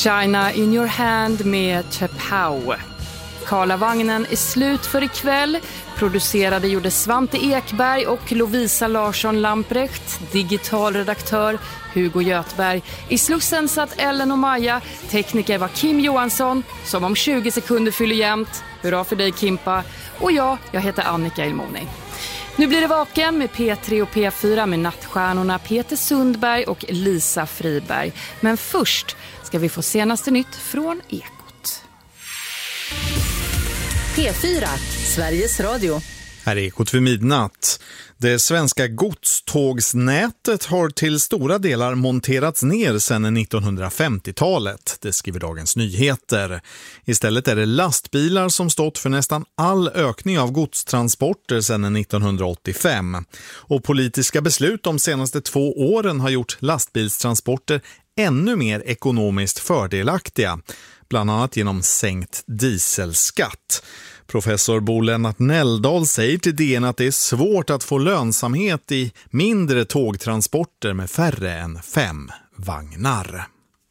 China in your hand med Chappau. Karlavagnen är slut för ikväll. Producerade gjorde Svante Ekberg och Lovisa Larsson Lamprecht. Digitalredaktör Hugo Göthberg. I Slussen satt Ellen och Maja. Tekniker var Kim Johansson, som om 20 sekunder fyller jämnt. Hurra för dig, Kimpa. Och jag heter Annika Ilmoni. Nu blir det Vaken med P3 och P4 med nattstjärnorna Peter Sundberg och Lisa Friberg. Men först ska vi få senaste nytt från Ekot. P4, Sveriges Radio. Här är Ekot vid midnatt. Det svenska godstågsnätet har till stora delar monterats ner sedan 1950-talet, det skriver Dagens Nyheter. Istället är det lastbilar som stått för nästan all ökning av godstransporter sedan 1985. Och politiska beslut de senaste 2 åren har gjort lastbilstransporter ännu mer ekonomiskt fördelaktiga, bland annat genom sänkt dieselskatt. Professor Bo Lennart Nelldal säger till DN att det är svårt att få lönsamhet i mindre tågtransporter med färre än 5 vagnar.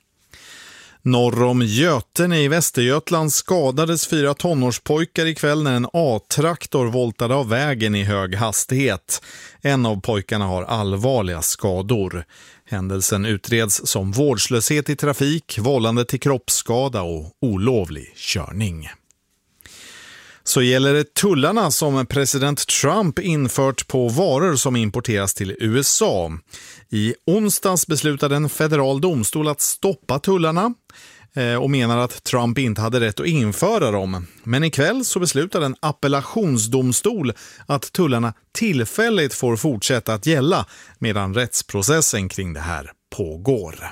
Norr om Götene i Västergötland skadades 4 tonårspojkar ikväll när en A-traktor voltade av vägen i hög hastighet. En av pojkarna har allvarliga skador. Händelsen utreds som vårdslöshet i trafik, vållande till kroppsskada och olovlig körning. Så gäller det tullarna som president Trump infört på varor som importeras till USA. I onsdags beslutade en federal domstol att stoppa tullarna och menar att Trump inte hade rätt att införa dem. Men ikväll så beslutade en appellationsdomstol att tullarna tillfälligt får fortsätta att gälla medan rättsprocessen kring det här pågår.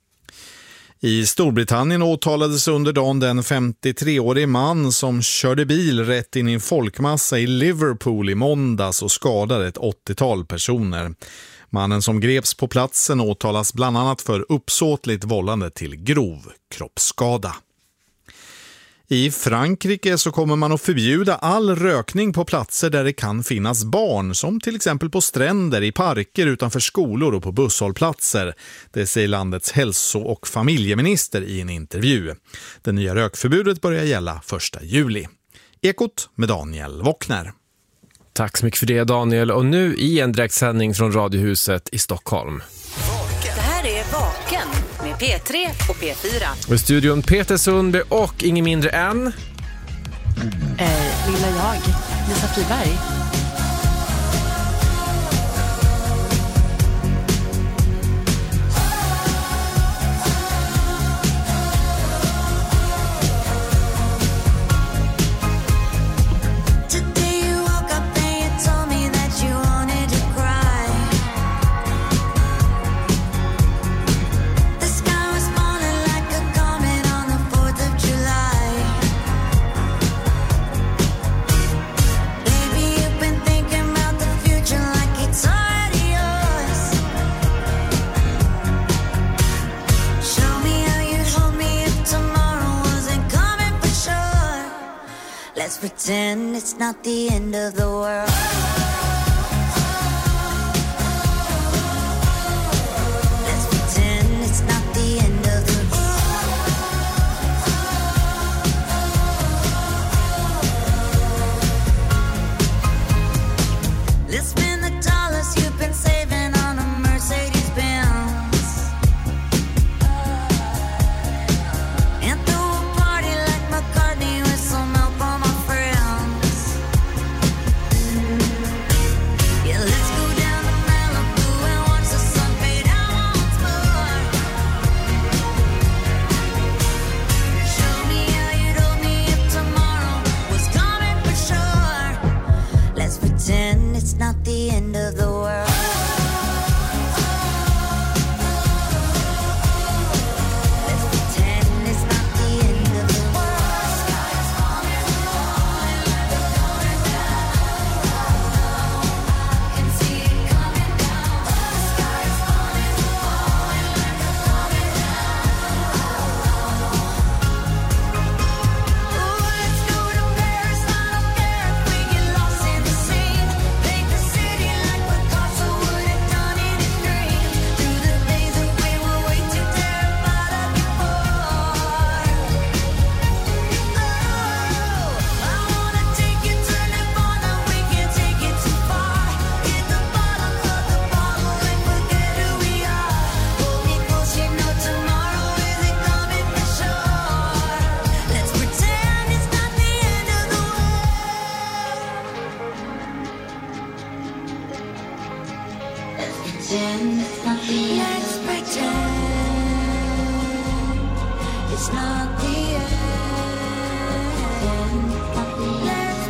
I Storbritannien åtalades under dagen den 53-årig man som körde bil rätt in i en folkmassa i Liverpool i måndags och skadade ett 80-tal personer. Mannen som greps på platsen åtalas bland annat för uppsåtligt vållande till grov kroppsskada. I Frankrike så kommer man att förbjuda all rökning på platser där det kan finnas barn, som till exempel på stränder, i parker, utanför skolor och på busshållplatser. Det säger landets hälso- och familjeminister i en intervju. Det nya rökförbudet börjar gälla 1 juli. Ekot med Daniel Wockner. Tack så mycket för det, Daniel. Och nu i en direktsändning från Radiohuset i Stockholm. Det här är Vaken med P3 och P4. Och i studion Peter Sundberg och ingen mindre än... Lilla jag, Lisa Friberg. Let's pretend it's not the end of the world. Let's pretend it's not the end of the world. Let's spend the dollars you've been saving on a Mercedes-Benz and throw a party like McCartney with some help on my friends. Let's pretend it's not the end. Let's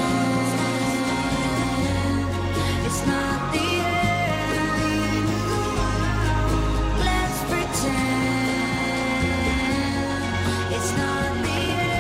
pretend it's not the end. Let's pretend it's not the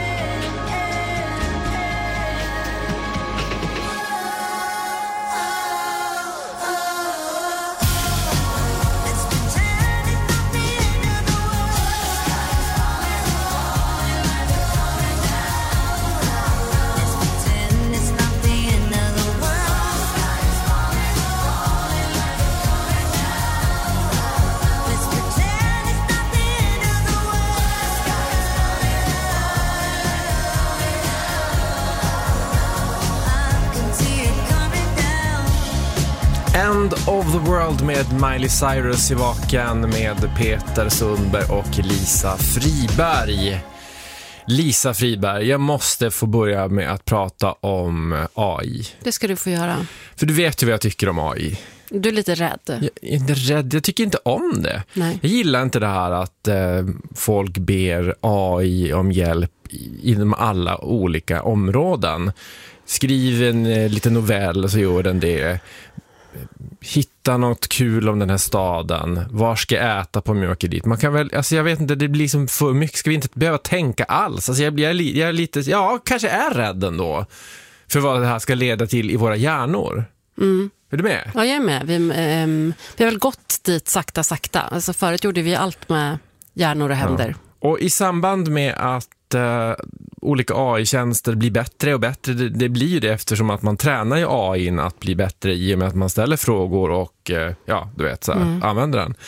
End of the World med Miley Cyrus i Vaken med Peter Sundberg och Lisa Friberg. Lisa Friberg, jag måste få börja med att prata om AI. Det ska du få göra. För du vet ju vad jag tycker om AI. Du är lite rädd. Jag är inte rädd, jag tycker inte om det. Nej. Jag gillar inte det här att folk ber AI om hjälp inom alla olika områden. Skriv en liten novell så gör den det. Hitta något kul om den här staden. Var ska jag äta på mjölk dit? Man kan väl, alltså jag vet inte, det blir liksom för mycket. Ska vi inte behöva tänka alls? Alltså jag är lite, kanske är rädd ändå för vad det här ska leda till i våra hjärnor. Är du med? Ja, jag är med. Vi har väl gått dit sakta. Alltså förut gjorde vi allt med hjärnor och händer. Ja. Och i samband med att olika AI-tjänster blir bättre och bättre, det blir ju det eftersom att man tränar ju AI att bli bättre i och med att man ställer frågor och använder den.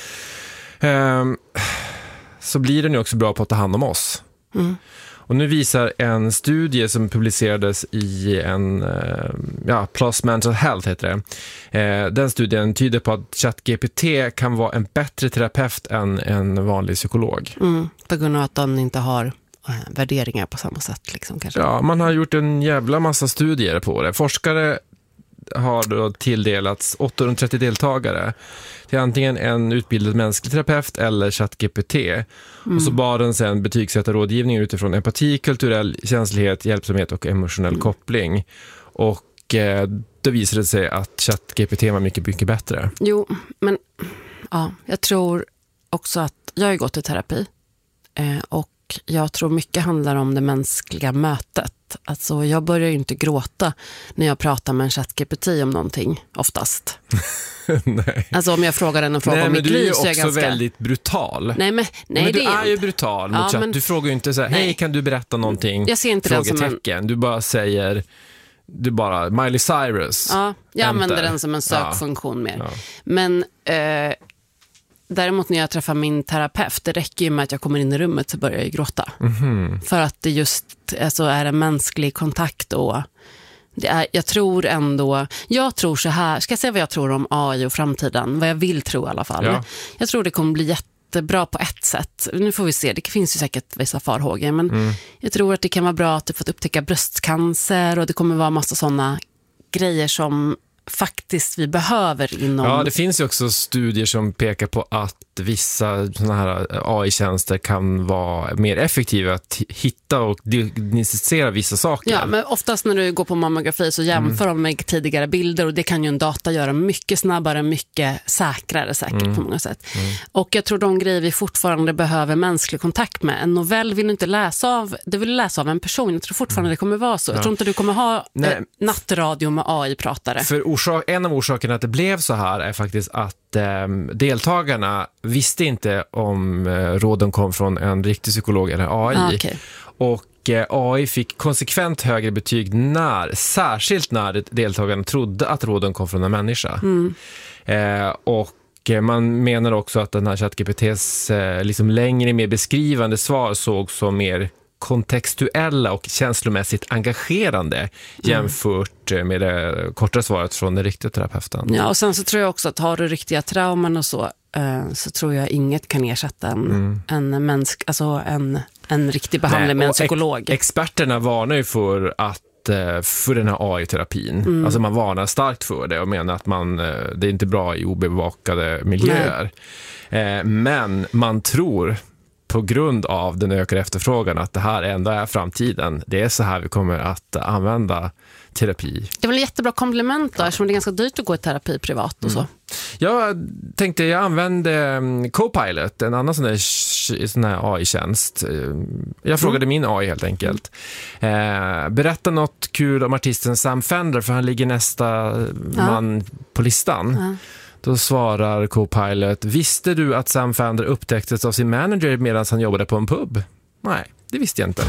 Så blir den ju också bra på att ta hand om oss. Och nu visar en studie som publicerades i en PLOS Mental Health heter det. Den studien tyder på att ChatGPT kan vara en bättre terapeut än en vanlig psykolog. På grund av att den inte har värderingar på samma sätt liksom, kanske. Ja, man har gjort en jävla massa studier på det. Forskare har då tilldelats 830 deltagare till antingen en utbildad mänsklig terapeut eller ChatGPT. Och så bad den sen betygsätta rådgivning utifrån empati, kulturell känslighet, hjälpsamhet och emotionell koppling. Och då visade det sig att ChatGPT var mycket, mycket bättre. Jo, men ja, jag tror också att jag har gått i terapi och jag tror mycket handlar om det mänskliga mötet. Alltså jag börjar ju inte gråta när jag pratar med en ChatGPT om någonting, oftast. Nej. Alltså om jag frågar den en fråga om mitt liv så är jag ganska... Nej, men du är ju också väldigt brutal. Nej, men du är ju brutal mot chatt. Du frågar ju inte så här, hej, kan du berätta någonting? Jag ser inte den som en... Du bara säger... Du bara, Miley Cyrus. Ja, jag använder den som en sökfunktion mer. Ja. Men däremot när jag träffar min terapeut, det räcker ju med att jag kommer in i rummet så börjar jag gråta. För att det just är en mänsklig kontakt och jag tror så här, ska jag säga vad jag tror om AI och framtiden, vad jag vill tro i alla fall. Ja. Jag tror det kommer bli jättebra på ett sätt. Nu får vi se, det finns ju säkert vissa farhågor, men jag tror att det kan vara bra att du får upptäcka bröstcancer och det kommer vara massa sådana grejer som faktiskt vi behöver inom... Ja, det finns ju också studier som pekar på att vissa såna här AI-tjänster kan vara mer effektiva att hitta och diagnostisera vissa saker. Ja, men oftast när du går på mammografi så jämför de med tidigare bilder och det kan ju en data göra mycket snabbare, mycket säkrare säkert på många sätt. Och jag tror de grejer vi fortfarande behöver mänsklig kontakt med. En novell vill du inte läsa av, du vill läsa av en person. Jag tror fortfarande det kommer vara så. Jag tror inte du kommer ha nattradio med AI-pratare. För en av orsakerna att det blev så här är faktiskt att deltagarna visste inte om råden kom från en riktig psykolog eller AI. Okay. Och AI fick konsekvent högre betyg särskilt när deltagarna trodde att råden kom från en människa. Och man menar också att den här ChatGPTs liksom längre, mer beskrivande svar såg som mer kontextuella och känslomässigt engagerande jämfört med det korta svaret från den riktiga terapeuten. Ja, och sen så tror jag också att har du riktiga trauman och så tror jag inget kan ersätta en riktig behandling med en psykolog. Experterna varnar ju för att för den här AI-terapin. Alltså man varnar starkt för det och menar att det är inte bra i obevakade miljöer. Men man tror på grund av den ökade efterfrågan att det här ändå är framtiden. Det är så här vi kommer att använda terapi. Det var ett jättebra komplement då, eftersom det är ganska dyrt att gå i terapi privat och så. Jag tänkte, jag använde Copilot, en annan sån här AI-tjänst. Jag frågade min AI helt enkelt. Berätta något kul om artisten Sam Fender, för han ligger nästa man på listan. Då svarar Copilot: visste du att Sam Fender upptäcktes av sin manager medan han jobbade på en pub? Nej, det visste jag inte.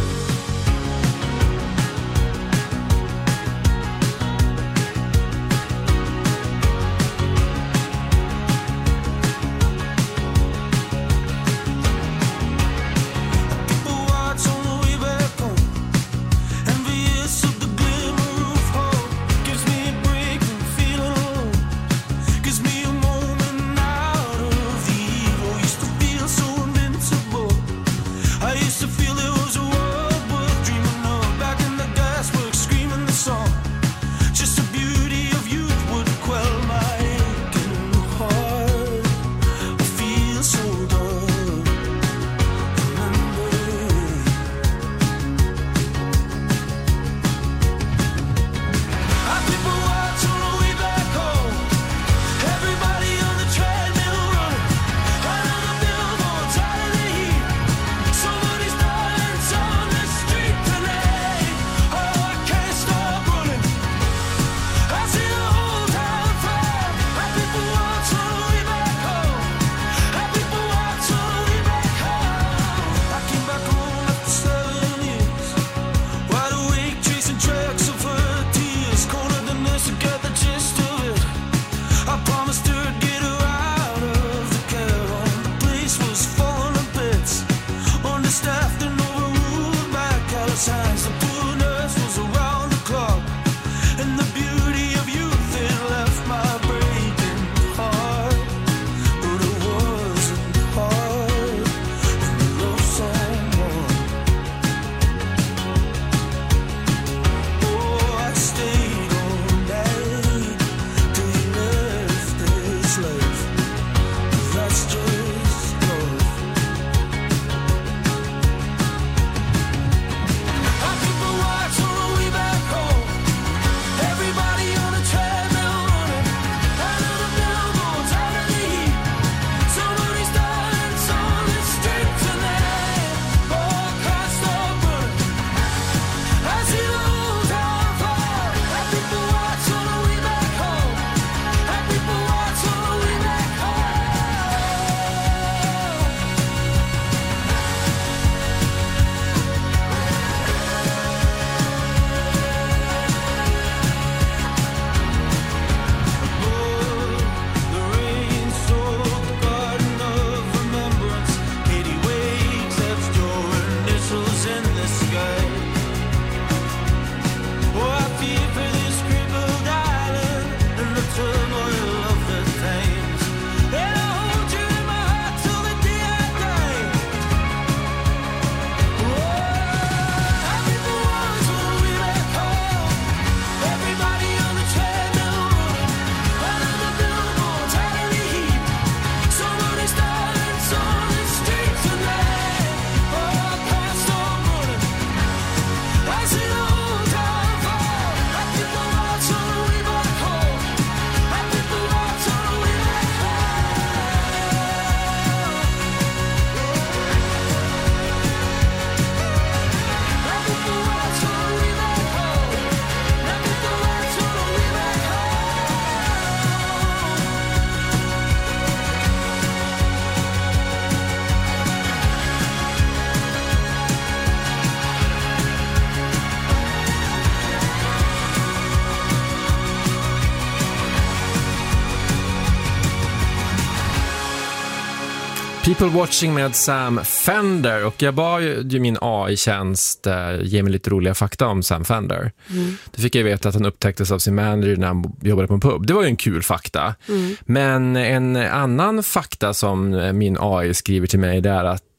People Watching med Sam Fender, och jag bad ju min AI-tjänst ge mig lite roliga fakta om Sam Fender. Då fick jag veta att han upptäcktes av sin manager när han jobbade på en pub. Det var ju en kul fakta. Men en annan fakta som min AI skriver till mig, det är att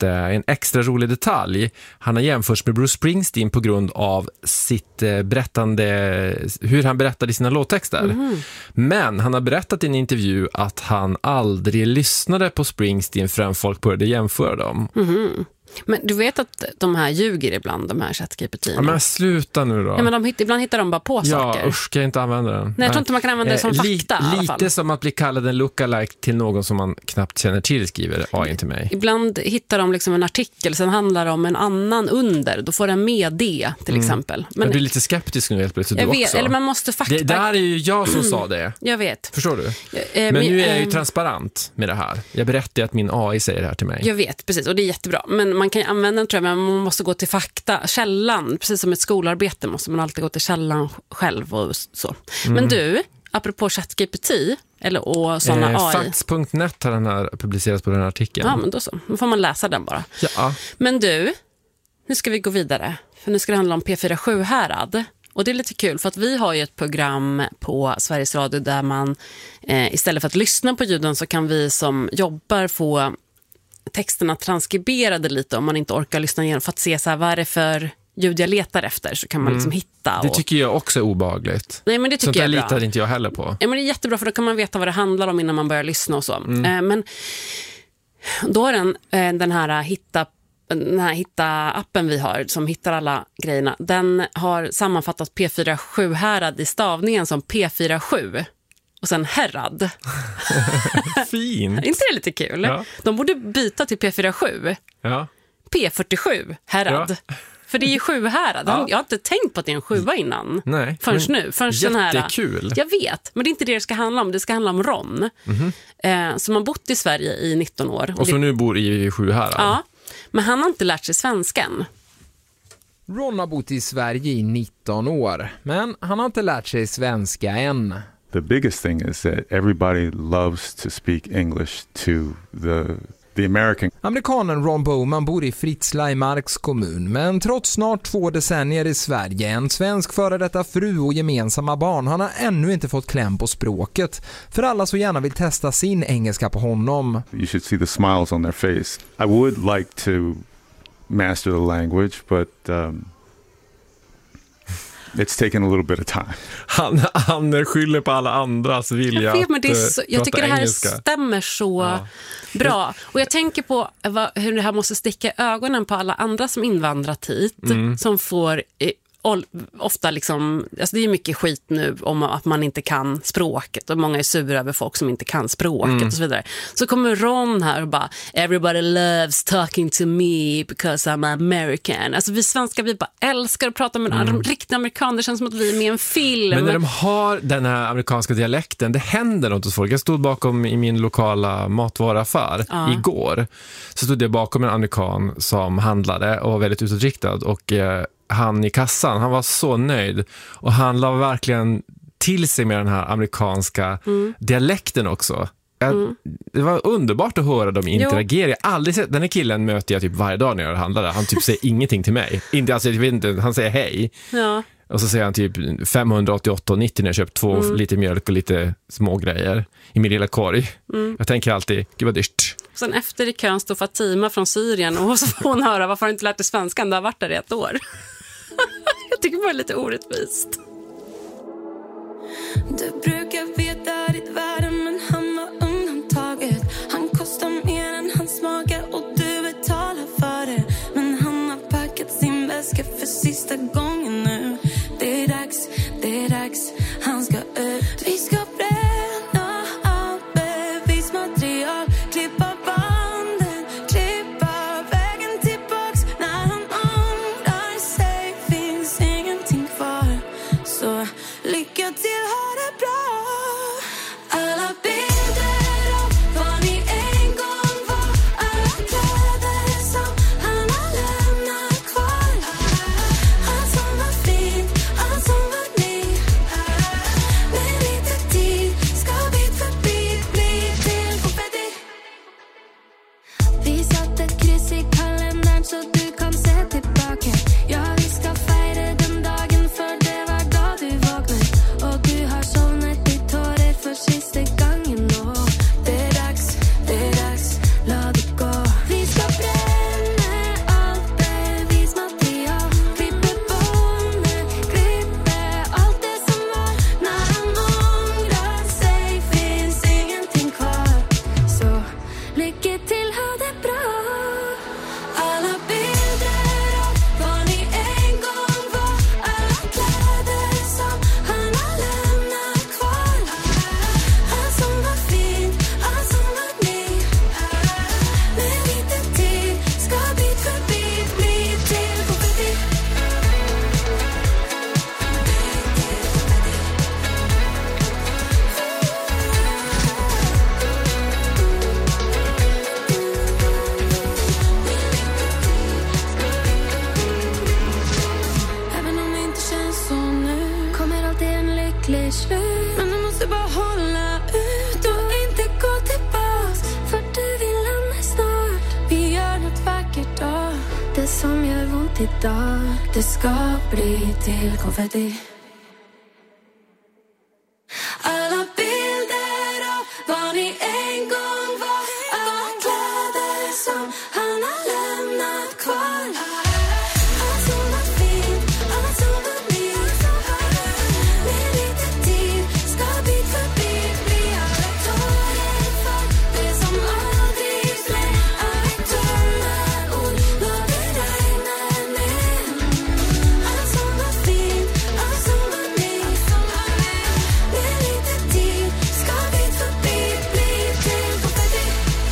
en extra rolig detalj. Han har jämförts med Bruce Springsteen på grund av sitt berättande, hur han berättade sina låttexter. Men han har berättat i en intervju att han aldrig lyssnade på Springsteen förrän folk började jämföra dem. Men du vet att de här ljuger ibland, de här ChatGPT-erna. Ja, men sluta nu då. Ja, men ibland hittar de bara på saker. Ja, usch, ska jag inte använda den. Nej, jag tror inte man kan använda det som fakta i alla fall. Lite som att bli kallad en lookalike till någon som man knappt känner till, skriver AI till mig. Ibland hittar de liksom en artikel, sen handlar det om en annan under. Då får den med det, till exempel. Men jag blir lite skeptisk nu helt plötsligt. Jag vet, också. eller man måste fakta. Det där är ju jag som sa det. Jag vet. Förstår du? Men nu är jag ju transparent med det här. Jag berättar att min AI säger det här till mig. Jag vet, precis. Och det är jättebra. Men man kan ju använda den, tror jag, men man måste gå till fakta. Källan, precis som ett skolarbete måste man alltid gå till källan själv och så. Men du, apropå ChatGPT och sådana AI. Facts.net har den här publicerats på den här artikeln. Ja, men då så. Då får man läsa den bara. Ja. Men du, nu ska vi gå vidare. För nu ska det handla om P4-Sjuhärad. Och det är lite kul för att vi har ju ett program på Sveriges Radio där man istället för att lyssna på ljuden så kan vi som jobbar få texterna transkriberade lite om man inte orkar lyssna igenom för att se så här, vad är det för ljud jag letar efter, så kan man liksom hitta. Det tycker jag också är obehagligt. Nej, men det tycker jag är bra. Litar inte jag heller på. Ja, men det är jättebra för då kan man veta vad det handlar om innan man börjar lyssna och så. Men då har den här hitta-appen vi har som hittar alla grejerna, den har sammanfattat P4-Sjuhärad i stavningen som P47 och sen Härad. Fint. Är inte det lite kul? Ja. De borde byta till P47. Ja. P47 Härad. Ja. För det är ju Sjuhärad. Ja. Jag har inte tänkt på att det är en 7 innan. Nej. Förrän nu. Jättekul. Jag vet, men det är inte det ska handla om. Det ska handla om Ron. Som har bott i Sverige i 19 år. Och så nu bor i Sjuhärad. Ja, men han har inte lärt sig svenskan. Ron har bott i Sverige i 19 år, men han har inte lärt sig svenska än. The biggest thing is that everybody loves to speak English to the American. Amerikanen Ron Bowman bor i Fritsla i Marks kommun, men trots snart 2 decennier i Sverige, en svensk före detta fru och gemensamma barn, han har ännu inte fått kläm på språket. För alla så gärna vill testa sin engelska på honom. You should see the smiles on their face. I would like to master the language, but it's taken a little bit of time. Han skyller på alla andras vilja. Jag vet, men jag tycker det här engelska stämmer så bra. Och jag tänker på hur det här måste sticka i ögonen på alla andra som invandrat hit. Som får ofta liksom, alltså det är mycket skit nu om att man inte kan språket och många är sura över folk som inte kan språket och så vidare. Så kommer Ron här och bara everybody loves talking to me because I'm American. Alltså vi svenskar, vi bara älskar att prata med de riktiga amerikaner. Det känns som att vi är med i en film. Men när de har den här amerikanska dialekten, det händer något hos folk. Jag stod bakom i min lokala matvaruaffär igår. Så stod jag bakom en amerikan som handlade och var väldigt utåtriktad och han i kassan, han var så nöjd och han la verkligen till sig med den här amerikanska dialekten också. Det var underbart att höra dem interagera. Jag har aldrig sett, den här killen möter jag typ varje dag när jag handlar. Han typ säger ingenting till mig. Inte, alltså, jag vet inte, han säger hej. Ja. Och så säger han typ 588,90 när jag köpt 2 liter mjölk och lite små grejer i min lilla korg. Jag tänker alltid, gud vad dyrt. Sen efter i kön står Fatima från Syrien och så får hon höra varför hon inte lärt sig svenskan. Det har varit där i 1 år. Jag tycker bara lite orättvist. Du brukar veta ditt värde, men han var undantaget. Han kostar mer än hans mage och du betalar för det. Men han har packat sin väska för sista gången nu. Det är dags, han ska ut. Vi ska bränna allt bevismaterial, klippa banden, klippa vägen tillbaks. När han ångrar sig finns ingenting kvar. Så lycka till, ha det bra. Alla bilder av vad ni en gång var, alla kläder som han har lämnat kvar. Allt som var fint, allt som var nytt, men inte till. lycklig slut. Men du måste bara hålla ut och inte gå tillbaks, för du vill lämna snart. Vi gör något vackert då. Det som gör ont idag, det ska bli till konfetti. Alla bilder av vad ni en gång var, alla kläder som han har lämnat kvar, allt som var fint, allt som var nytt. Med lite tid ska bit för bit bli alla tårer för det som aldrig blev. I turn my own love and regnar ner. Allt som var fint, allt som var nytt. Med lite tid ska bit för bit bli till konfetti.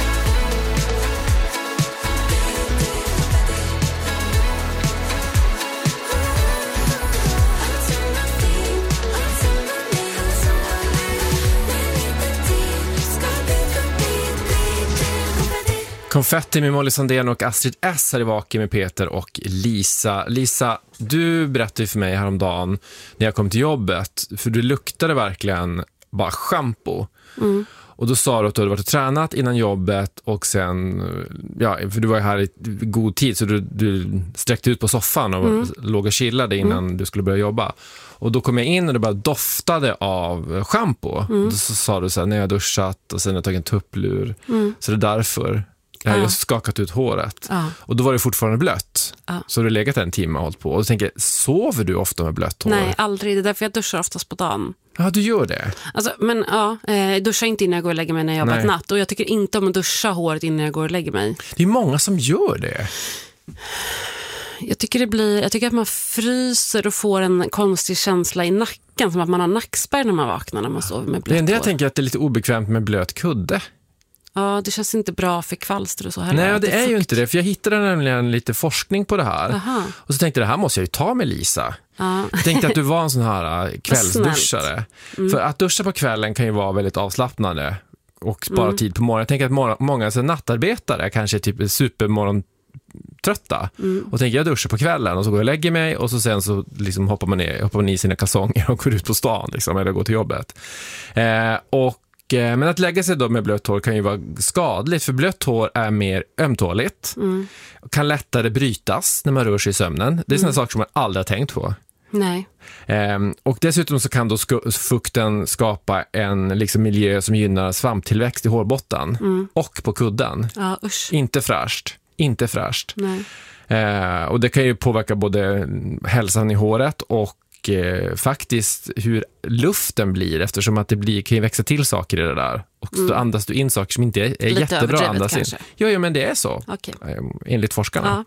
Allt som var fint, allt som var nytt. Med lite tid ska bit för bit bli till konfetti. Konfetti med Molly Sandén och Astrid S här i Vaken med Peter och Lisa. Lisa, du berättade för mig häromdagen när jag kom till jobbet, för du luktade verkligen bara shampoo. Och då sa du att du hade varit och tränat innan jobbet och sen, ja, för du var ju här i god tid så du sträckte ut på soffan och låg och chillade innan du skulle börja jobba. Och då kom jag in och det bara doftade av shampoo. Då så sa du så här, när jag har duschat och sen har jag tagit en tupplur. Så det är därför jag har just skakat ut håret. Och då var det fortfarande blött. Så du har legat en timme och hållit på. Och då tänker jag, sover du ofta med blött hår? Nej, aldrig. Det är därför jag duschar oftast på dagen. Ja, du gör det. Alltså, men ja, jag duschar inte innan jag går och lägger mig när jag jobbar natt. Och jag tycker inte om att duscha håret innan jag går och lägger mig. Det är många som gör det. Jag tycker att man fryser och får en konstig känsla i nacken. Som att man har nackspärr när man vaknar när man sover med blött hår. Det är det jag tänker, att det är lite obekvämt med blöt kudde. Ja, det känns inte bra för kvalster och så heller. Nej, det är ju inte det. För jag hittade nämligen lite forskning på det här. Aha. Och så tänkte jag, det här måste jag ju ta med Lisa. Jag tänkte att du var en sån här kvällsduschare. För att duscha på kvällen kan ju vara väldigt avslappnande och spara tid på morgonen. Jag tänker att många så nattarbetare kanske är typ supermorgontrötta. Och tänker jag duschar på kvällen och så går jag och lägger mig och så sen så liksom hoppar man i sina kalsonger och går ut på stan liksom, eller går till jobbet. Men att lägga sig då med blött hår kan ju vara skadligt, för blött hår är mer ömtåligt, kan lättare brytas när man rör sig i sömnen. Det är sådana saker som man aldrig har tänkt på. Nej. Och dessutom så kan då fukten skapa en liksom miljö som gynnar svamptillväxt i hårbotten och på kudden. Ja, usch. Inte fräscht. Nej. Och det kan ju påverka både hälsan i håret och faktiskt hur luften blir, eftersom att kan ju växa till saker i det där. Och så andas du in saker som inte är jättebra att andas in. Ja, men det är så. Okay. Enligt forskarna.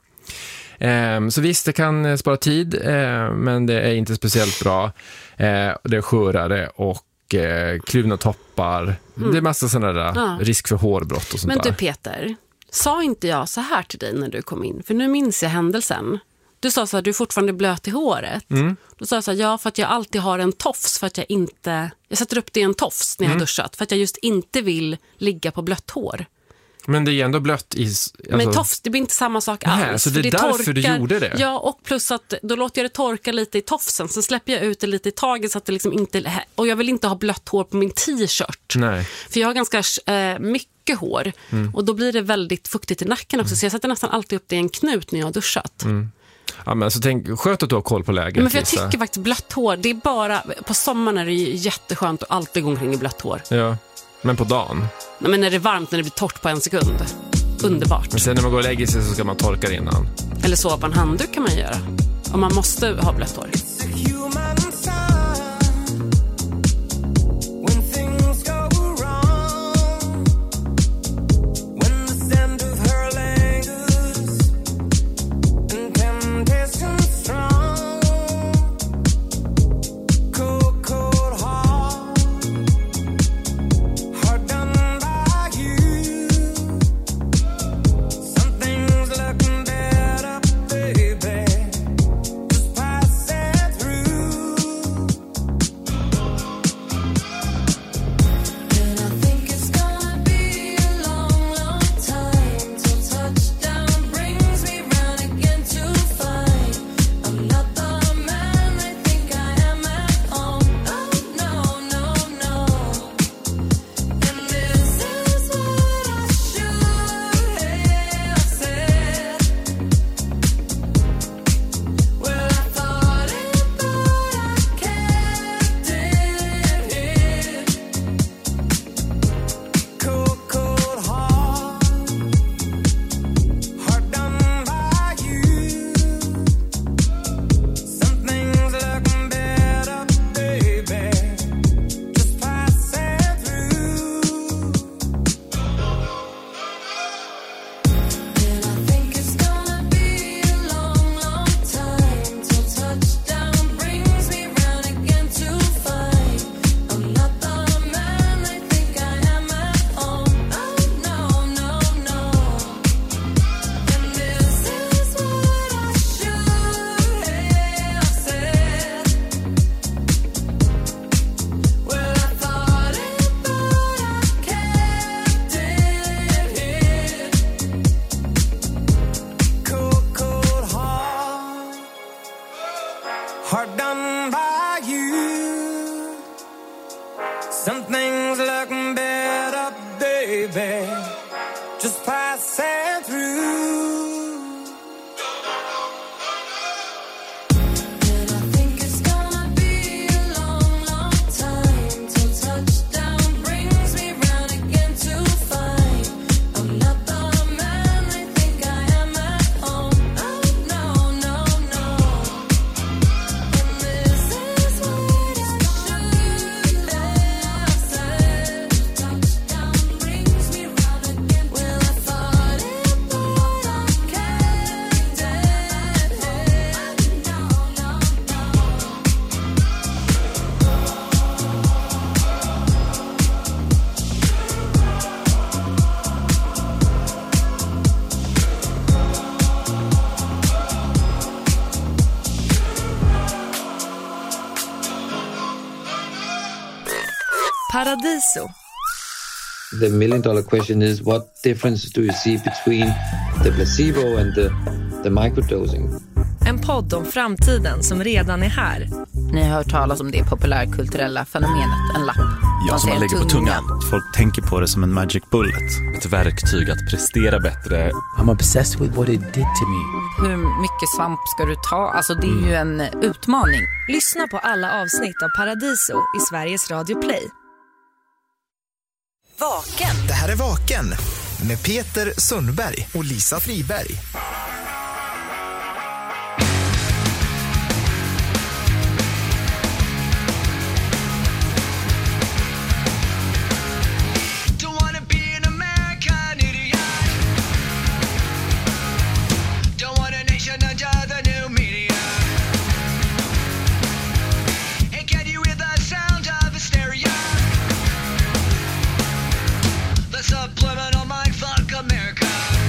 Ja. Så visst, det kan spara tid, men det är inte speciellt bra. Det är skörare och kluvna toppar. Det är massa sådana där risk för hårbrott och sånt. Men du där. Peter, sa inte jag så här till dig när du kom in? För nu minns jag händelsen. Du sa så här, du är fortfarande blöt i håret. Då sa jag så här, ja, för att jag alltid har en tofs, för att jag sätter upp det i en tofs när jag har duschat, för att jag just inte vill ligga på blött hår. Men det är ändå blött i... Alltså... Men tofs, det blir inte samma sak alls. Nej, så det är därför du gjorde det? Ja, och plus att då låter jag det torka lite i tofsen. Sen släpper jag ut det lite i taget så att det liksom inte... Och jag vill inte ha blött hår på min t-shirt. Nej. För jag har ganska mycket hår. Och då blir det väldigt fuktigt i nacken också. Så jag sätter nästan alltid upp det i en knut när jag har duschat. Ja, men så sköt att du har koll på läget. Men för jag tycker faktiskt blött hår, det är bara... På sommaren är det jätteskönt att alltid gå omkring i blött hår. Ja, men på dagen? Nej, men när det är varmt, när det blir torrt på en sekund. Underbart. Men sen när man går och lägger sig så ska man torka det innan. Eller sova på en handduk kan man göra. Om man måste ha blött hår. Through Some things look better, baby, just passing through. Paradiso. The $1,000,000 question is, what difference do you see between the placebo and the microdosing? En podd om framtiden som redan är här. Ni har hört talas om det populärkulturella fenomenet, en lapp. Ja, som man lägger på tungan. Folk tänker på det som en magic bullet. Ett verktyg att prestera bättre. I'm obsessed with what it did to me. Hur mycket svamp ska du ta? Alltså det är ju en utmaning. Lyssna på alla avsnitt av Paradiso i Sveriges Radio Play. Vaken. Det här är Vaken med Peter Sundberg och Lisa Friberg. Subliminal mindfuck America.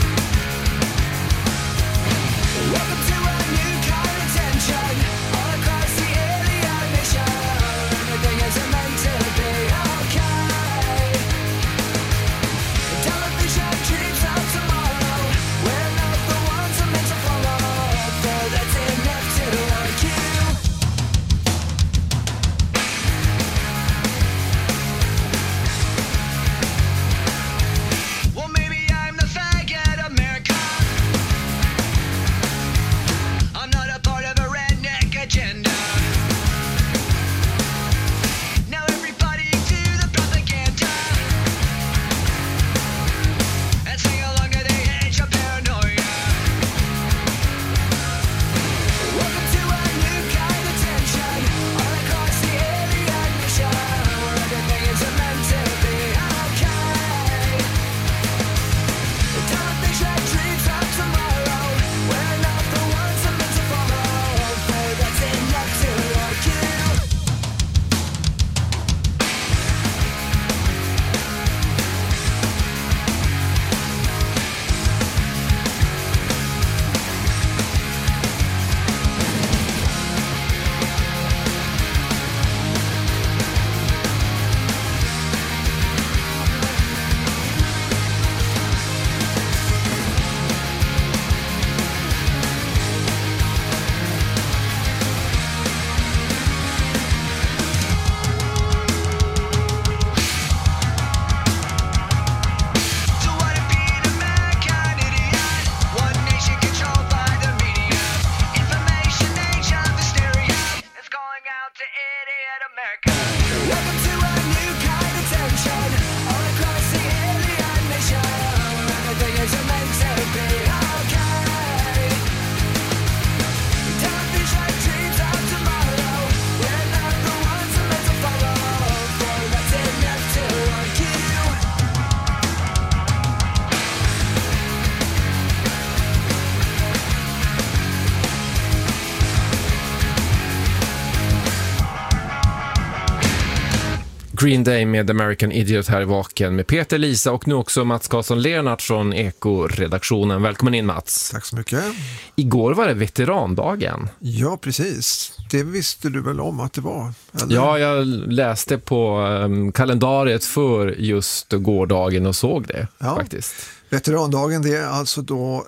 Green Day med American Idiot här i Vaken med Peter, Lisa och nu också Mats Karlsson-Lernart från Eko-redaktionen. Välkommen in, Mats. Tack så mycket. Igår var det veterandagen. Ja, precis. Det visste du väl om att det var? Eller? Ja, jag läste på kalendariet för just gårdagen och såg det faktiskt. Veterandagen, det är alltså då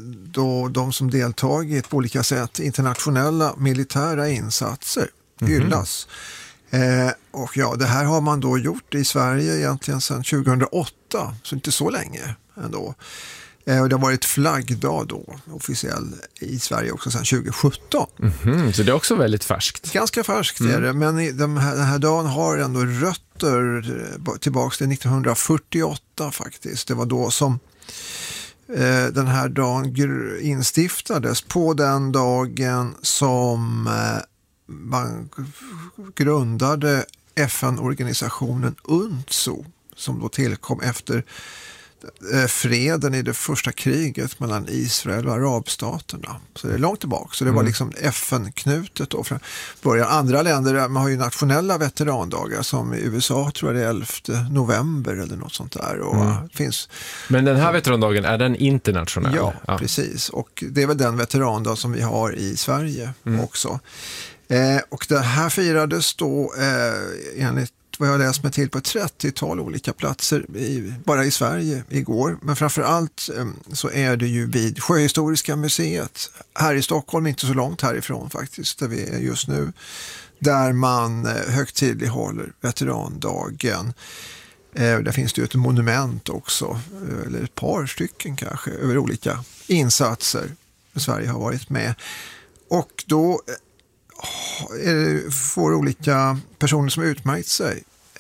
de som deltagit på olika sätt internationella militära insatser hyllas. Och ja, det här har man då gjort i Sverige egentligen sedan 2008, så inte så länge ändå. Och det har varit flaggdag då, officiell i Sverige också sedan 2017. Så det är också väldigt färskt. Ganska färskt är det, men den här dagen har ändå rötter tillbaka till 1948 faktiskt. Det var då som den här dagen instiftades, på den dagen som man grundade FN-organisationen UNTSO, som då tillkom efter freden i det första kriget mellan Israel och arabstaterna. Så det är långt tillbaka. Så det var liksom FN-knutet då. Från början. Andra länder man har ju nationella veterandagar, som i USA tror jag det är 11 november eller något sånt där. Och finns... Men den här veterandagen, är den internationell? Ja, precis. Och det är väl den veterandag som vi har i Sverige också. Och det här firades då enligt vad jag läst mig till på 30-tal olika platser bara i Sverige igår. Men framförallt så är det ju vid Sjöhistoriska museet här i Stockholm, inte så långt härifrån faktiskt, där vi är just nu, där man högtidlighåller veterandagen. Där finns det ju ett monument också, eller ett par stycken kanske, över olika insatser Sverige har varit med. Och då får olika personer som utmärkt sig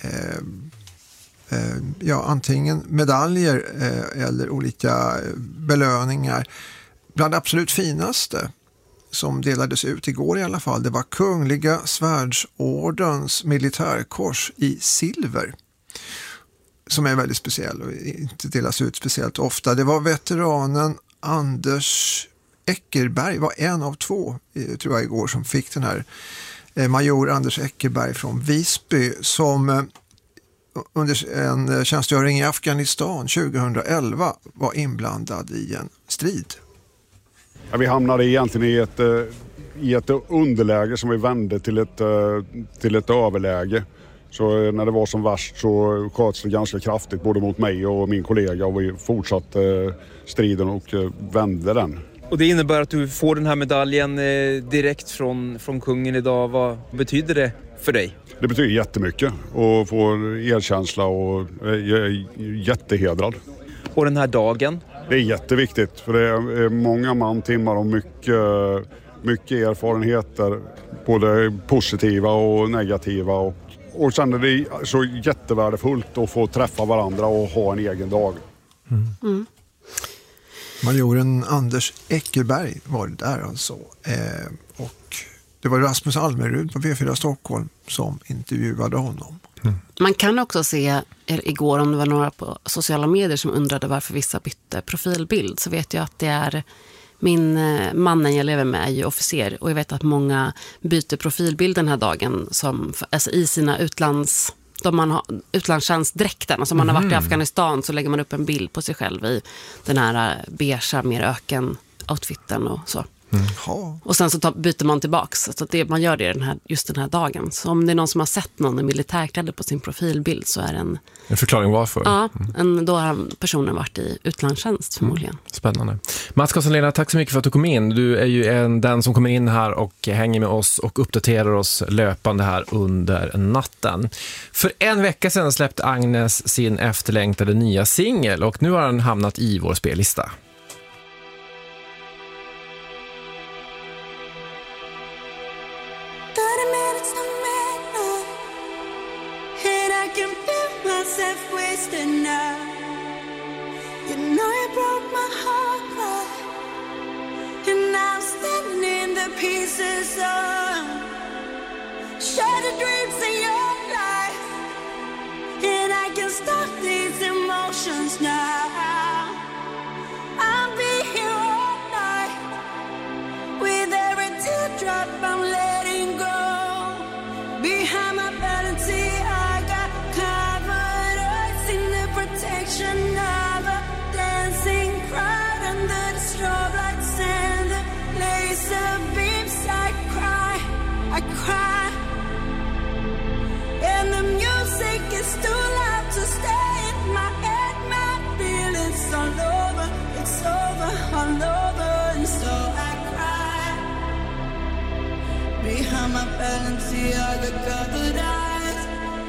antingen medaljer eller olika belöningar. Bland det absolut finaste som delades ut igår i alla fall, det var Kungliga Svärdsordens militärkors i silver, som är väldigt speciell och inte delas ut speciellt ofta. Det var veteranen Anders Eckerberg, var en av 2 tror jag igår, som fick den här, major Anders Eckerberg från Visby, som under en tjänstgöring i Afghanistan 2011 var inblandad i en strid. Ja, vi hamnade egentligen i ett underläge som vi vände till ett överläge. Så när det var som värst så sköts det ganska kraftigt både mot mig och min kollega, och vi fortsatte striden och vände den. Och det innebär att du får den här medaljen direkt från kungen idag. Vad betyder det för dig? Det betyder jättemycket och får erkänsla och är jättehedrad. Och den här dagen? Det är jätteviktigt, för det är många mantimmar och mycket erfarenheter, både positiva och negativa. Och sen är det så jättevärdefullt att få träffa varandra och ha en egen dag. Majoren Anders Eckerberg var det där alltså. Och det var Rasmus Almerud på V4 Stockholm som intervjuade honom. Man kan också se igår, om det var några på sociala medier som undrade varför vissa bytte profilbild, så vet jag att det är mannen jag lever med är ju officer, och jag vet att många byter profilbild den här dagen alltså i sina utlandstjänstdräkten. Alltså om man har varit i Afghanistan så lägger man upp en bild på sig själv i den här beige, mer öken-outfitten och så. Och sen så byter man tillbaks. Så att man gör det just den här dagen. Så om det är någon som har sett någon i militärkläder på sin profilbild, så är det en förklaring varför. Ja, då har personen varit i utlandstjänst förmodligen. Spännande. Mats Karlsson-Lena, tack så mycket för att du kom in. Du är ju den som kommer in här och hänger med oss och uppdaterar oss löpande här under natten. För en vecka sedan släppte Agnes sin efterlängtade nya singel, och nu har den hamnat i vår spellista. You know you broke my heart, right? And now I'm standing in the pieces of shattered dreams in your life. And I can stop these emotions now. I'll be here all night. With every teardrop I'm letting go. Behind my vanity I got covered eyes in the protection of a dancing crowd under the strobe lights and the laser beams. I cry, and the music is too loud to stay in my head. My feelings all over, it's over, all over, and so I cry. Behind my vanity I got covered eyes,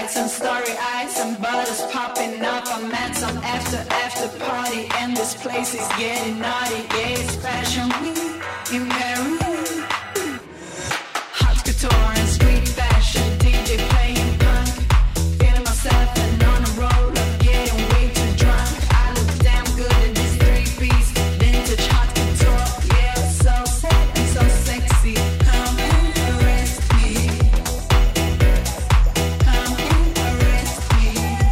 lights and starry eyes and butters popping up. I'm at some after party and this place is getting naughty. Yeah, it's fashion week in Paris. Hot couture and street fashion, DJ playing punk. Feeling myself and on a roll, I'm getting way too drunk. I look damn good in this three-piece vintage hot couture. Yeah, so sad and so sexy. Come and arrest me. Come and arrest me.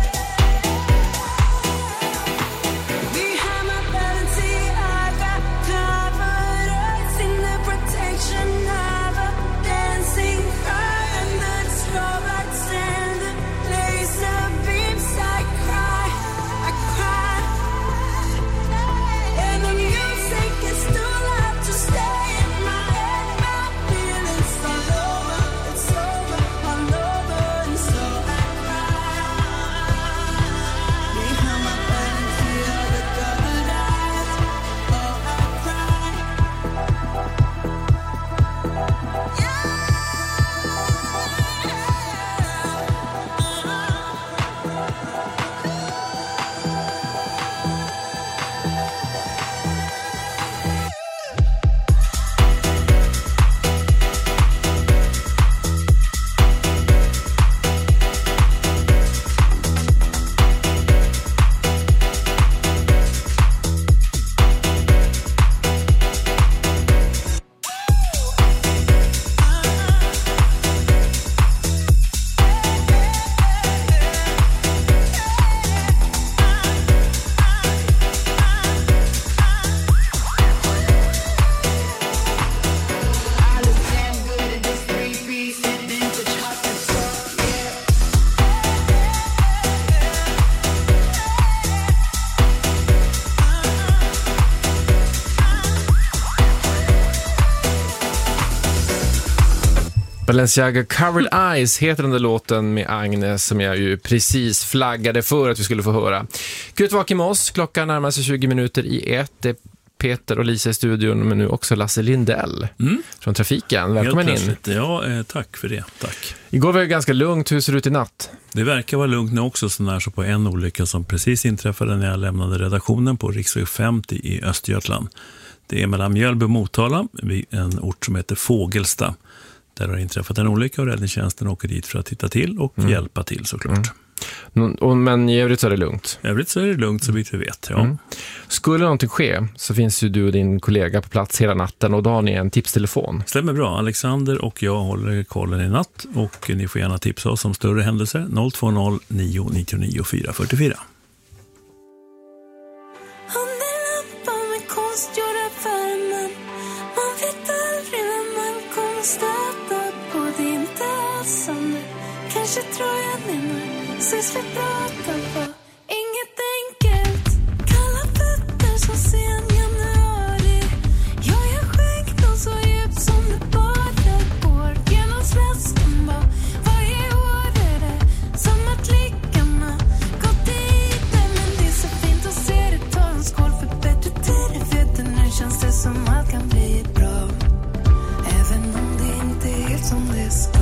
Behind my vanity, I got covered up in the protection of a dancing fire under the strobe lights and the laser beams. I cry, and the music is too loud to stay in my head. My feelings all over, it's over, all over, and so I cry. Behind my vanity, all the covered eyes, oh I cry. Balenciaga Covered Eyes heter den där låten med Agnes som jag ju precis flaggade för att vi skulle få höra. Kul att vara med oss. Klockan närmar sig 20 minuter i 1. Det är Peter och Lisa i studion, men nu också Lasse Lindell från Trafiken. Välkommen in. Ja, tack för det. Tack. Igår var det ganska lugnt. Hur ser det ut i natt? Det verkar vara lugnt nu också, så när så på en olycka som precis inträffade när jag lämnade redaktionen på riksväg 50 i Östergötland. Det är mellan Mjölby och Motala, vid en ort som heter Fågelsta. Där har inträffat en olycka och räddningstjänsten åker dit för att titta till och hjälpa till såklart. Men i övrigt så är det lugnt? I övrigt så är det lugnt så vitt vi vet, ja. Skulle någonting ske så finns ju du och din kollega på plats hela natten och då har ni en tipstelefon. Stämmer bra. Alexander och jag håller kollen i natt och ni får gärna tipsa oss om större händelser. 020 999 444. Kanske tror jag menar, ses vi pratar på inget enkelt. Kalla fötter så sen januari. Jag är skägg så djupt som det bara går. Genom släsken bara, varje år är det som att blickarna gått dit. Men det är så fint att se det, ta en skål för bättre tider. Vet du, nu känns det som allt kan bli bra. Även om det inte är helt som det ska.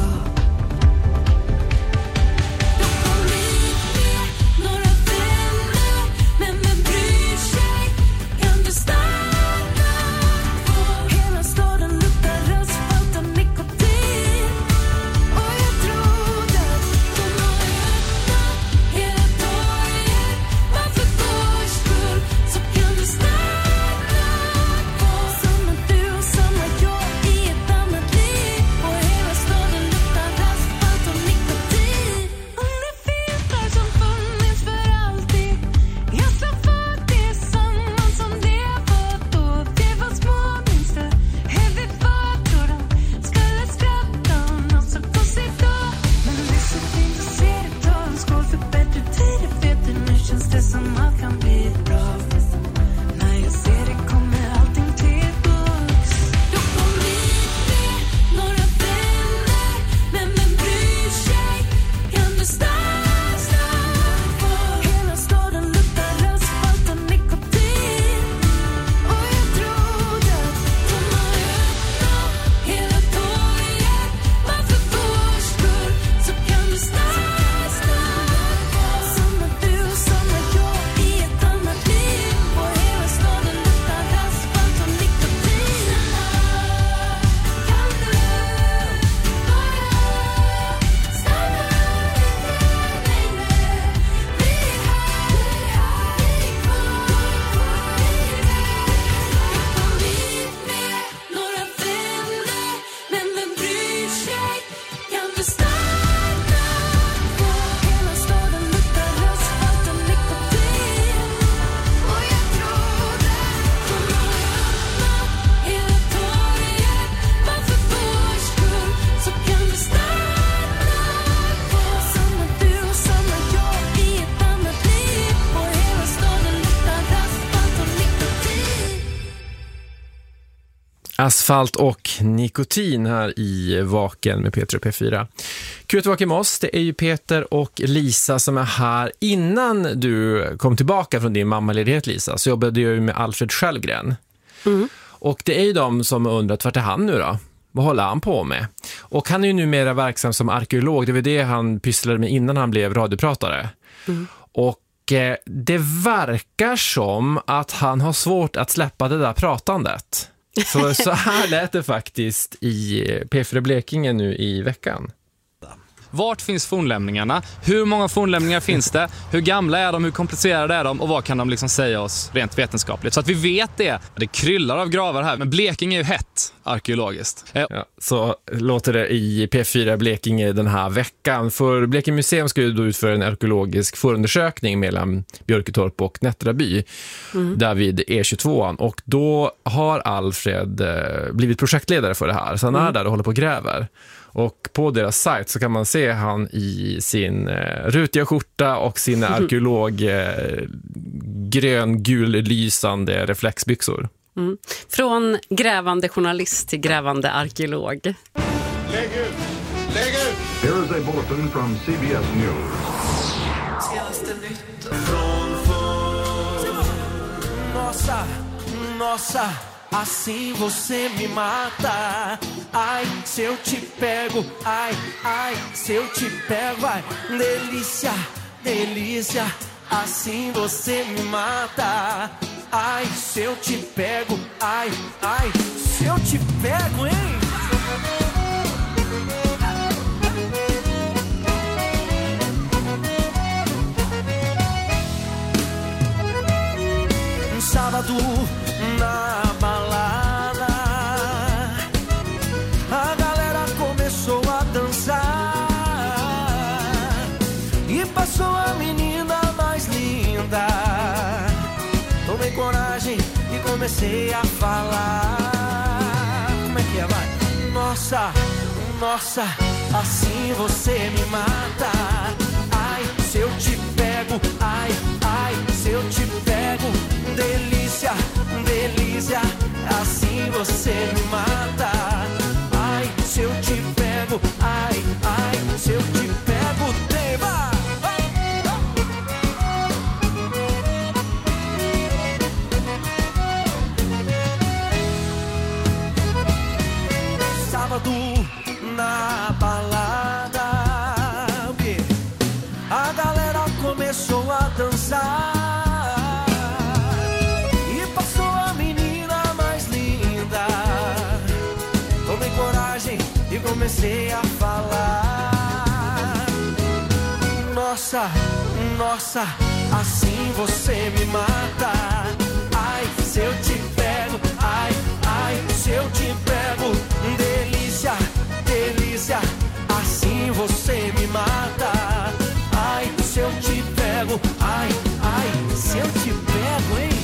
Asfalt och nikotin här i Vaken med Peter och P4. Kul att vara med oss. Det är ju Peter och Lisa som är här. Innan du kom tillbaka från din mammaledighet, Lisa, så jobbade du med Alfred Sjögren. Och det är ju de som undrat, vart är han nu då? Vad håller han på med? Och han är ju numera verksam som arkeolog. Det var det han pysslade med innan han blev radiopratare. Och det verkar som att han har svårt att släppa det där pratandet. Så här lät det faktiskt i P4 Blekinge nu i veckan. Vart finns fornlämningarna? Hur många fornlämningar finns det? Hur gamla är de? Hur komplicerade är de? Och vad kan de liksom säga oss rent vetenskapligt? Så att vi vet det. Det kryllar av gravar här, men Blekinge är ju hett arkeologiskt. Ja, så låter det i P4 Blekinge den här veckan. För Blekinge museum ska ju då utföra en arkeologisk förundersökning mellan Björketorp och Nättraby där vid E22. Och då har Alfred blivit projektledare för det här. Så han är där och håller på och gräver. Och på deras sajt så kan man se han i sin rutiga skjorta och sina arkeolog grön-gul lysande reflexbyxor. Från grävande journalist till grävande arkeolog. Lägg ut! Here is a bulletin from CBS News. Senaste nytt från Nossa, assim você me mata. Ai, se eu te pego, ai, se eu te pego, ai, delícia, assim você me mata. Ai, se eu te pego, ai, se eu te pego, hein? Sábado na balada, a galera começou a dançar e passou a menina mais linda. Tomei coragem e comecei a falar. Como é que é, vai? Nossa, assim você me mata. Ai, se eu te pego, ai, se eu te pego. Delícia, assim você me mata. Ai, se eu te pego, ai, se eu te pego, tema. Sábado na balada, a galera começou a dançar. E comecei a falar. Nossa, assim você me mata. Ai, se eu te pego, ai, se eu te pego. Delícia, assim você me mata. Ai, se eu te pego, ai, se eu te pego, hein?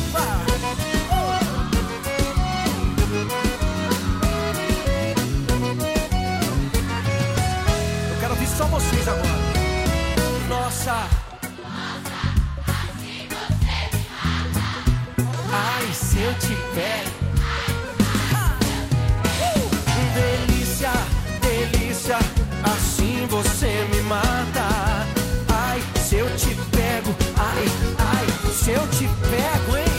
Só vocês agora. Nossa. Ai, se eu te pego. Delícia, assim você me mata. Ai, se eu te pego. Ai, se eu te pego, hein?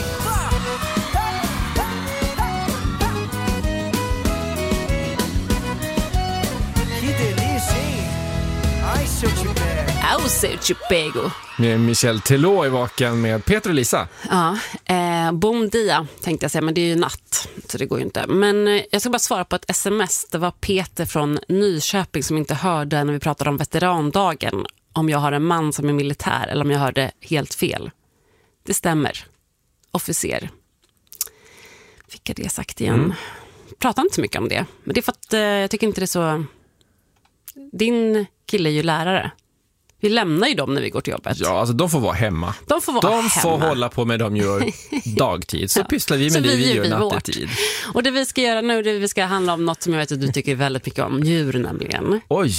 Que delícia, hein? Ai, se eu te pego. Au, se eu te pego. Med Michel Telå i Vaken med Peter och Lisa. Ja, bom dia tänkte jag säga, men det är ju natt så det går ju inte. Men jag ska bara svara på ett sms. Det var Peter från Nyköping som inte hörde när vi pratade om veterandagen. Om jag har en man som är militär eller om jag hörde helt fel. Det stämmer. Officer. Fick jag det sagt igen. Pratar inte så mycket om det. Men det är för att jag tycker inte det är så... Din kille är ju lärare. Vi lämnar ju dem när vi går till jobbet. Ja, alltså de får vara hemma. De får hålla på med de gör dagtid. Så pysslar vi med det vi gör nattetid. Och det vi ska göra nu, det vi ska handla om något som jag vet att du tycker väldigt mycket om. Djur nämligen. Oj!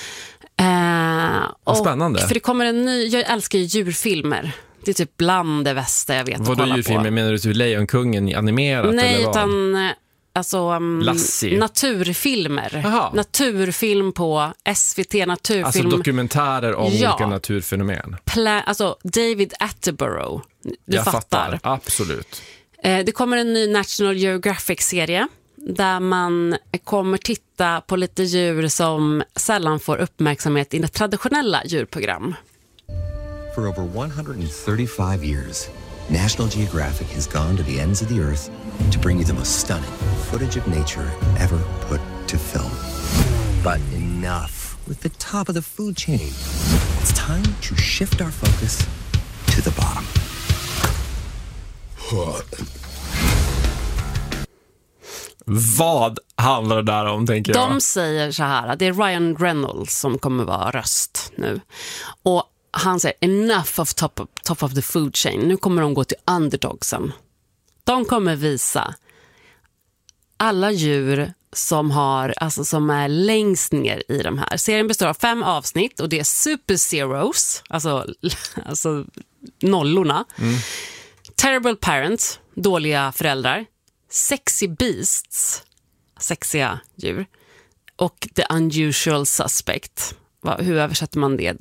Vad spännande. För det kommer en ny, jag älskar ju djurfilmer. Det är typ bland det bästa jag vet att kolla på. Vadå djurfilmer? Menar du typ Lejonkungen animerat? Nej, eller vad? utan alltså, naturfilmer. Aha. Naturfilm på SVT, naturfilm. Alltså dokumentärer om olika naturfenomen. Alltså David Attenborough. Du fattar. Absolut. Det kommer en ny National Geographic-serie där man kommer titta på lite djur som sällan får uppmärksamhet i det traditionella djurprogram. For over 135 years, National Geographic has gone to the ends of the earth to bring you the most stunning footage of nature ever put to film. But enough with the top of the food chain. It's time to shift our focus to the bottom. Vad handlar det där om, tänker jag? De säger så här, det är Ryan Reynolds som kommer vara röst nu. Och han säger, enough of top of the food chain. Nu kommer de gå till underdogsen. De kommer visa alla djur som är längst ner i de här. Serien består av 5 avsnitt och det är Super Zeros, alltså nollorna. Terrible Parents, dåliga föräldrar. Sexy Beasts, sexiga djur. Och The Unusual Suspect. Hur översätter man det?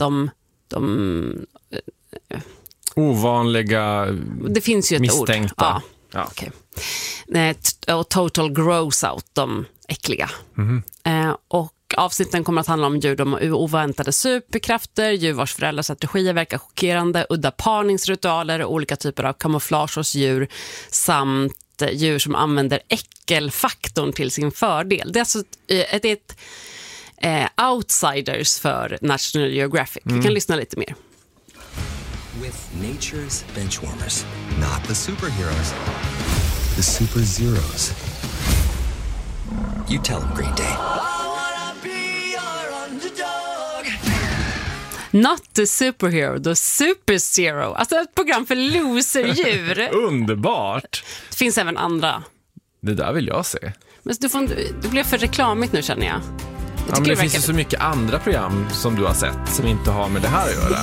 Ovanliga, det finns ju ett misstänkta ord. Ja. Okay. Och Total Gross-out, de äckliga. Och avsnitten kommer att handla om djur med oväntade superkrafter, djur vars föräldrars strategier verkar chockerande, udda parningsritualer och olika typer av kamouflage hos djur samt djur som använder äckelfaktorn till sin fördel. Det är alltså ett outsiders för National Geographic. Vi kan lyssna lite mer. With nature's benchwarmers, not the superheroes, the super zeros. You tell them, Green Day. Not the superhero, the super zero. Alltså ett program för loserdjur. Underbart. Det finns även andra. Det där vill jag se. Men du blev för reklamigt nu, känner jag. Men det finns ju så mycket andra program som du har sett som inte har med det här att göra.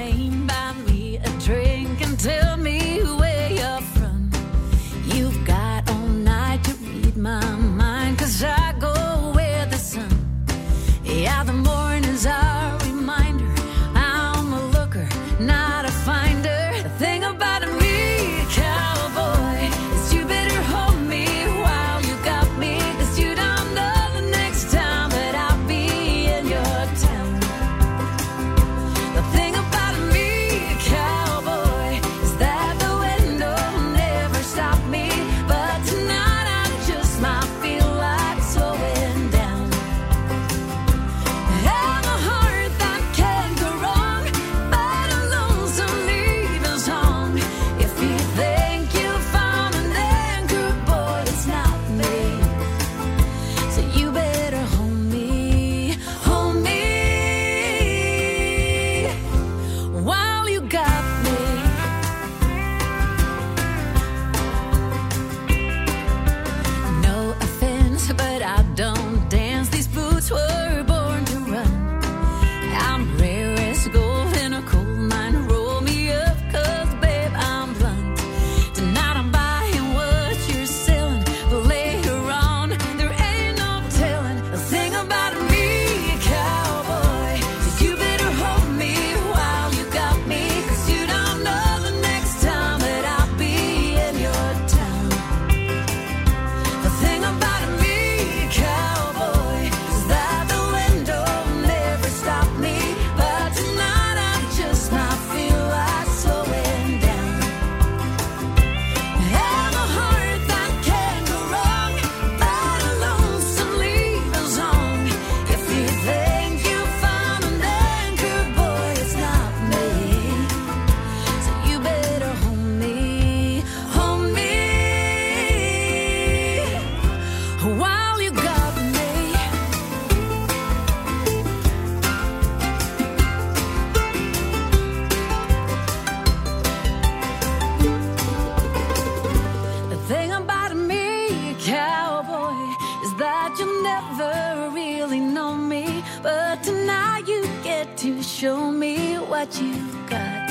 Show me what you got.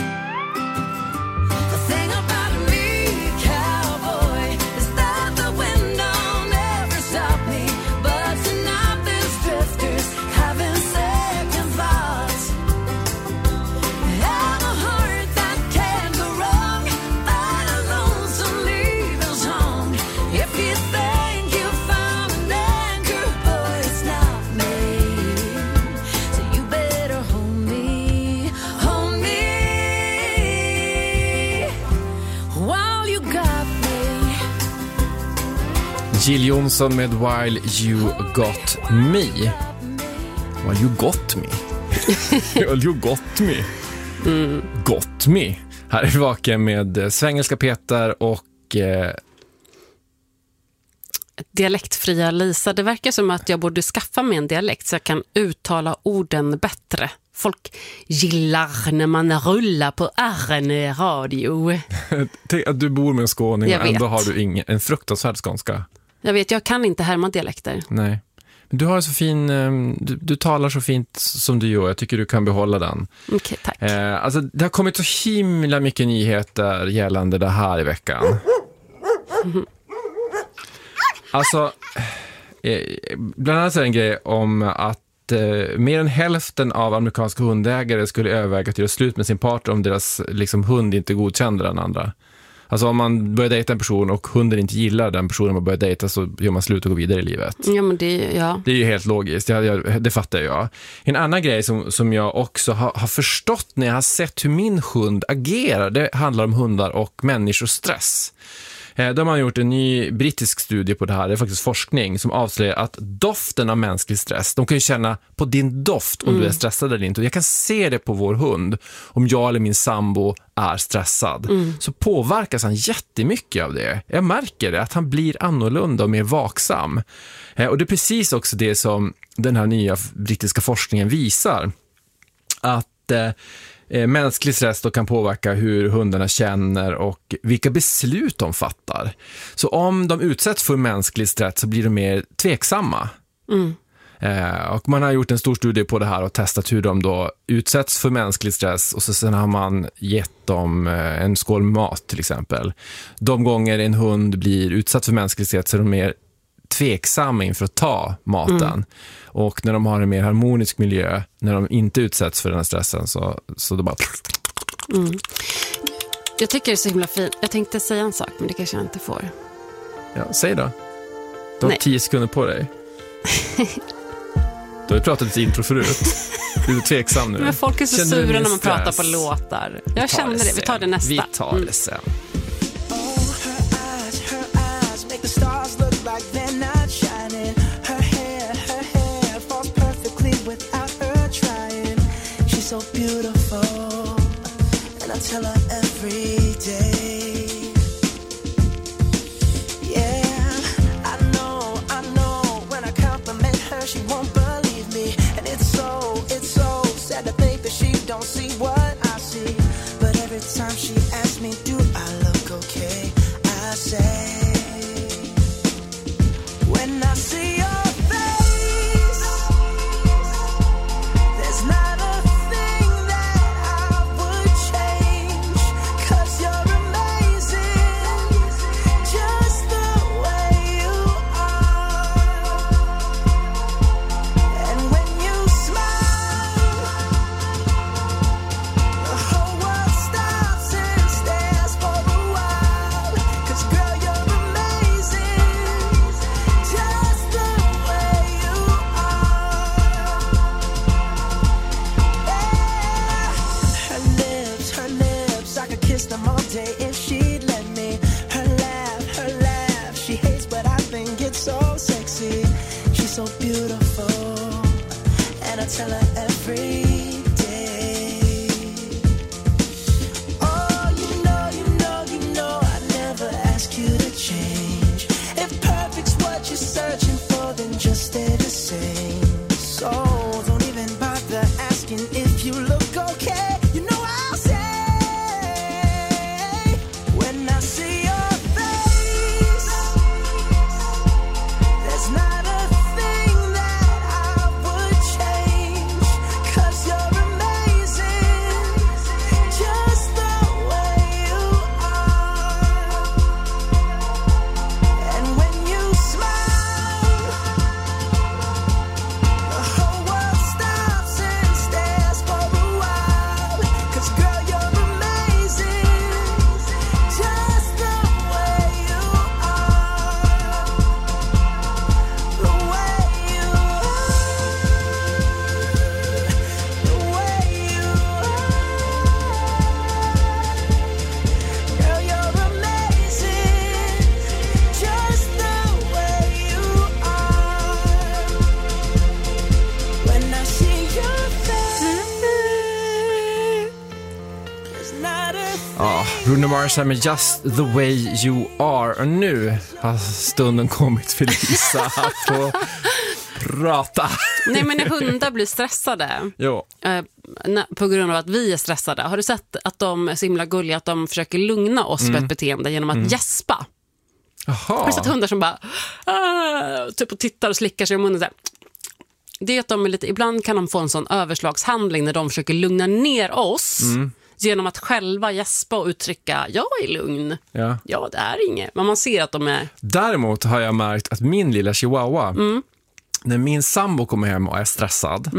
The thing about me, cowboy, is that the wind don't ever Jill Johnson med While You Got Me. While You Got Me. While You Got Me. Got Me. Här är Vaken med Svengelska Peter och dialektfria Lisa. Det verkar som att jag borde skaffa mig en dialekt så jag kan uttala orden bättre. Folk gillar när man rullar på R'n i radio. Tänk att du bor med en skåning och ändå har du en fruktansvärd skånska. Jag vet, jag kan inte härma dialekter. Nej. Du har så fin, du talar så fint som du gör. Jag tycker du kan behålla den. Okej, tack. Alltså, det har kommit så himla mycket nyheter gällande det här i veckan. Alltså, bland annat är det en grej om att mer än hälften av amerikanska hundägare skulle överväga att göra slut med sin partner om deras hund inte godkände den andra. Alltså om man börjar dejta en person och hunden inte gillar den personen man börjar dejta, så gör man slut och går vidare i livet. Ja, men det är ju helt logiskt, det fattar jag. En annan grej som jag också har förstått när jag har sett hur min hund agerar, det handlar om hundar och människors stress. De har gjort en ny brittisk studie på det här, det är faktiskt forskning som avslöjar att doften av mänsklig stress, de kan ju känna på din doft om du är stressad eller inte. Och jag kan se det på vår hund, om jag eller min sambo är stressad. Så påverkas han jättemycket av det. Jag märker det, att han blir annorlunda och mer vaksam. Och det är precis också det som den här nya brittiska forskningen visar. Att mänsklig stress då kan påverka hur hundarna känner och vilka beslut de fattar. Så om de utsätts för mänsklig stress så blir de mer tveksamma. Och man har gjort en stor studie på det här och testat hur de då utsätts för mänsklig stress, och så sen har man gett dem en skål mat till exempel. De gånger en hund blir utsatt för mänsklig stress så är de mer tveksamma inför att ta maten. Och när de har en mer harmonisk miljö, när de inte utsätts för den här stressen, så det bara... Jag tycker det är så himla fint. Jag tänkte säga en sak, men det kanske jag inte får. Ja, säg då. Du har 10 sekunder på dig. Du har ju pratat lite intro förut. Du är tveksam nu. Men folk är så sura när man pratar på låtar. Jag känner det. Vi tar det nästa. Vi tar det sen. So beautiful, and I tell her every day. Yeah, I know. When I compliment her, she won't believe me, and it's so sad to think that she don't see what I see. But every time she asks me, do I look okay? I say, when I see your face, there's not a tell her every day. Oh, you know, I never ask you to change. If perfect's what you're searching for, then just stay the same. So don't even bother asking if you look okay. You know I'll say, when I see your face, there's not a thing that I would change. Mars med Just the way you are. Och nu har stunden kommit för Lisa att få prata. Nej, men när hundar blir stressade på grund av att vi är stressade. Har du sett att de är så himla gulliga att de försöker lugna oss med ett beteende genom att gäspa? Har du sett hundar som bara typ och tittar och slickar sig i munnen så här? Det är att de är lite, ibland kan de få en sån överslagshandling när de försöker lugna ner oss genom att själva gäspa och uttrycka jag är lugn. Ja, det är inget. Men man ser att de är... Däremot har jag märkt att min lilla chihuahua, när min sambo kommer hem och är stressad,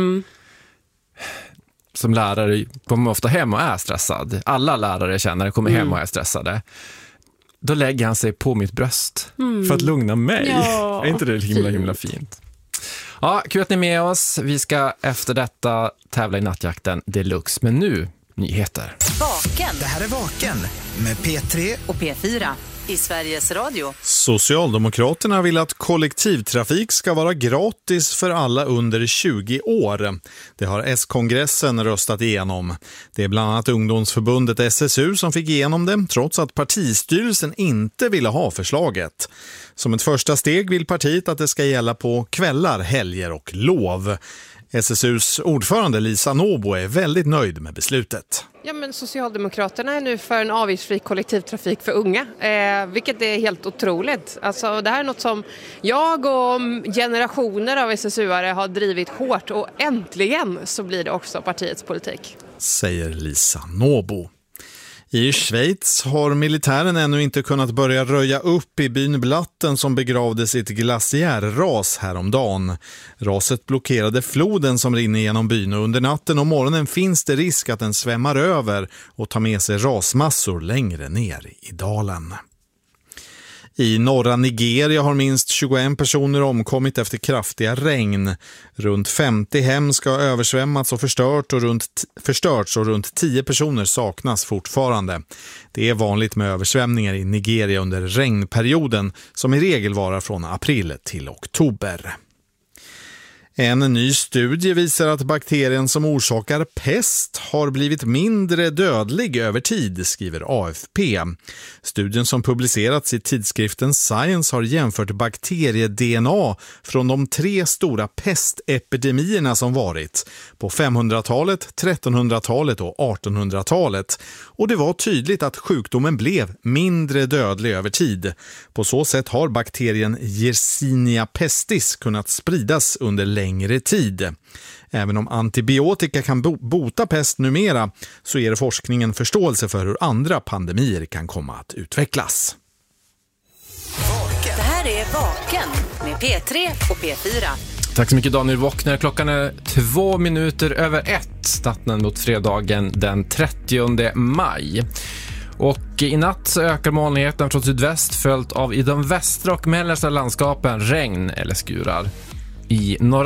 som lärare kommer ofta hem och är stressad. Alla lärare känner kommer hem och är stressade. Då lägger han sig på mitt bröst för att lugna mig. Ja, är inte det himla fint? Ja, kul att ni är med oss. Vi ska efter detta tävla i nattjakten Deluxe. Men nu, nyheter. Vaken. Det här är Vaken med P3 och P4 i Sveriges Radio. Socialdemokraterna vill att kollektivtrafik ska vara gratis för alla under 20 år. Det har S-kongressen röstat igenom. Det är bland annat ungdomsförbundet SSU som fick igenom det, trots att partistyrelsen inte ville ha förslaget. Som ett första steg vill partiet att det ska gälla på kvällar, helger och lov. SSUs ordförande Lisa Nåbo är väldigt nöjd med beslutet. Ja, men Socialdemokraterna är nu för en avgiftsfri kollektivtrafik för unga, vilket är helt otroligt. Alltså, det här är något som jag och generationer av SSU-are har drivit hårt och äntligen så blir det också partiets politik. Säger Lisa Nåbo. I Schweiz har militären ännu inte kunnat börja röja upp i byn Blatten som begravde sitt glaciärras häromdagen. Raset blockerade floden som rinner genom byn och under natten och morgonen finns det risk att den svämmar över och tar med sig rasmassor längre ner i dalen. I norra Nigeria har minst 21 personer omkommit efter kraftiga regn. Runt 50 hem ska ha översvämmats och förstörts och runt 10 personer saknas fortfarande. Det är vanligt med översvämningar i Nigeria under regnperioden som i regel varar från april till oktober. En ny studie visar att bakterien som orsakar pest har blivit mindre dödlig över tid, skriver AFP. Studien som publicerats i tidskriften Science har jämfört bakterie-DNA från de 3 stora pestepidemierna som varit på 500-talet, 1300-talet och 1800-talet. Och det var tydligt att sjukdomen blev mindre dödlig över tid. På så sätt har bakterien Yersinia pestis kunnat spridas under längre tid. Även om antibiotika kan bota pest numera så ger forskningen förståelse för hur andra pandemier kan komma att utvecklas. Det här är Vaken med P3 och P4. Tack så mycket Daniel Wockner. Klockan är 2 minuter över 1. Starten mot fredagen den 30 maj. Och i natt så ökar molnigheten från sydväst följt av i de västra och mellersta landskapen regn eller skurar. I norra